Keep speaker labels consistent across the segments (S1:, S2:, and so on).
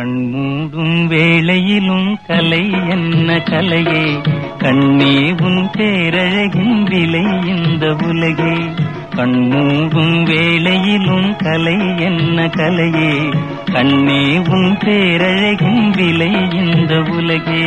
S1: கண்மூடும் வேளையிலும் கலை என்ன கலையே, கண்ணே உன் பேரழகின் விலை இந்த உலகே. கண்மூடும் வேளையிலும் கலை என்ன கலையே, கண்ணே உன் பேரழகின் விலை இந்த உலகே.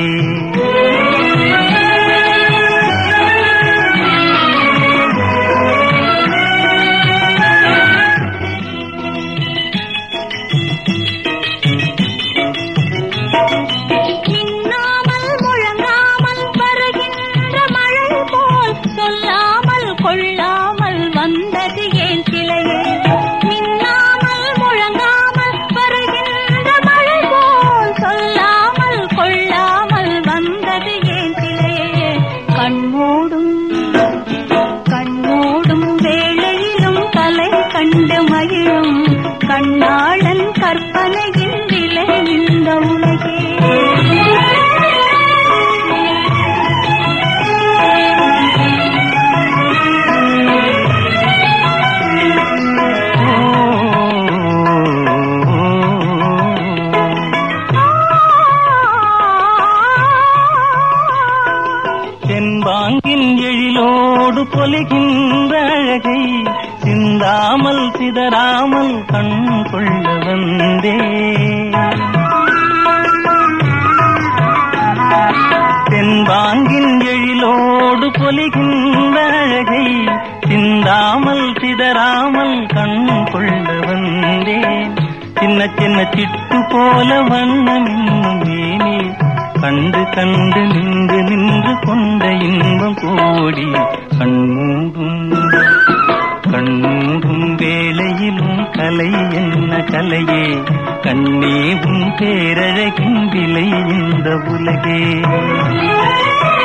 S2: கண்ணாளன் கற்பனையின் விலை இந்த உலகே.
S1: தென்பாங்கின் எழிலோடு பொலிகின்ற அழகை சிந்தாமல் சிதறாமல் கண் கொள்ள வந்தே. தென்பாங்கின் எழிலோடு பொலிகின்ற அழகை சிந்தாமல் சிதறாமல் கண் கொள்ள வந்தேன். சின்ன சின்ன சிட்டு போல வண்ணம் இன்னும் மேலே கண்டு கண்டு நின்று நின்று கொண்ட இன்பம் கோடி. கண்மூடும் வேளையிலும் கலை என்ன கலையே, கண்ணே உன் பேரழகின் விலை இந்த உலகே.